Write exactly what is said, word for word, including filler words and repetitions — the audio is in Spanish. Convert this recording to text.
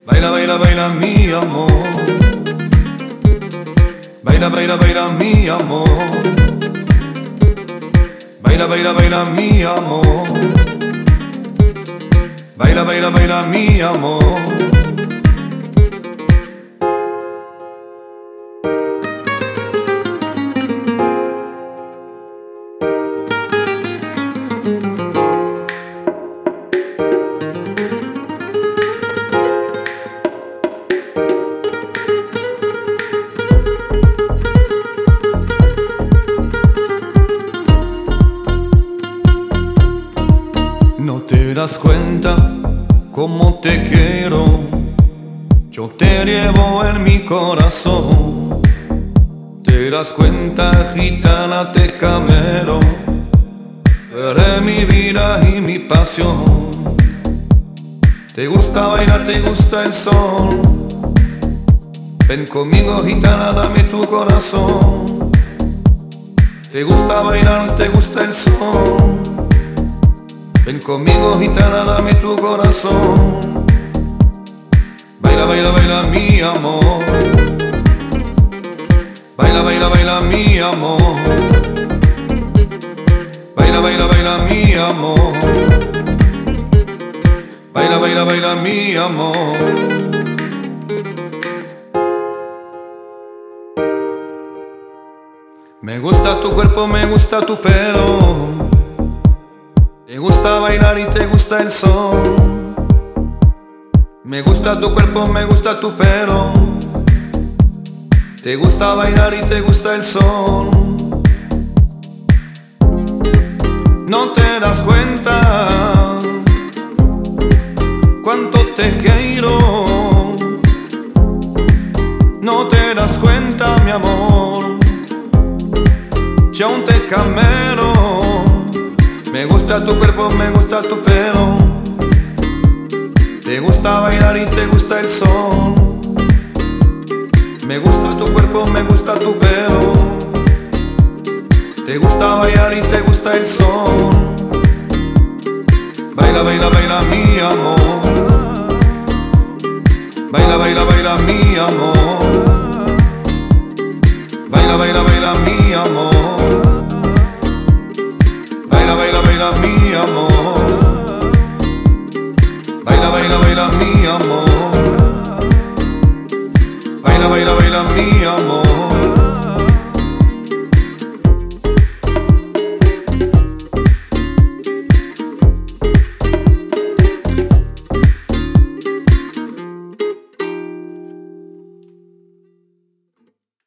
Baila, baila, baila mi amor. Baila, baila, baila mi amor. Baila, baila, baila mi amor. Baila, baila, baila mi amor. No te das cuenta cómo te quiero, yo te llevo en mi corazón. Te das cuenta, gitana, te camero, eres mi vida y mi pasión. Te gusta bailar, te gusta el sol, ven conmigo, gitana, dame tu corazón. Te gusta bailar, te gusta el sol, ven conmigo, gitana, dame tu corazón. Baila, baila, baila mi amor. Baila, baila, baila mi amor. Baila, baila, baila mi amor. Baila, baila, baila mi amor. Me gusta tu cuerpo, me gusta tu pelo. Te gusta bailar y te gusta el sol. Me gusta tu cuerpo, me gusta tu pelo. Te gusta bailar y te gusta el sol. No te das cuenta cuánto te quiero. No te das cuenta, mi amor, yo aún te camero. Me gusta tu cuerpo, me gusta tu pelo. Te gusta bailar y te gusta el sol. Me gusta tu cuerpo, me gusta tu pelo. Te gusta bailar y te gusta el sol. Baila, baila, baila mi amor. Baila, baila, baila mi amor. Baila, baila, baila mi amor. Baila, baila, baila mi amor. Baila, baila, baila mi amor. Baila, baila, baila mi amor.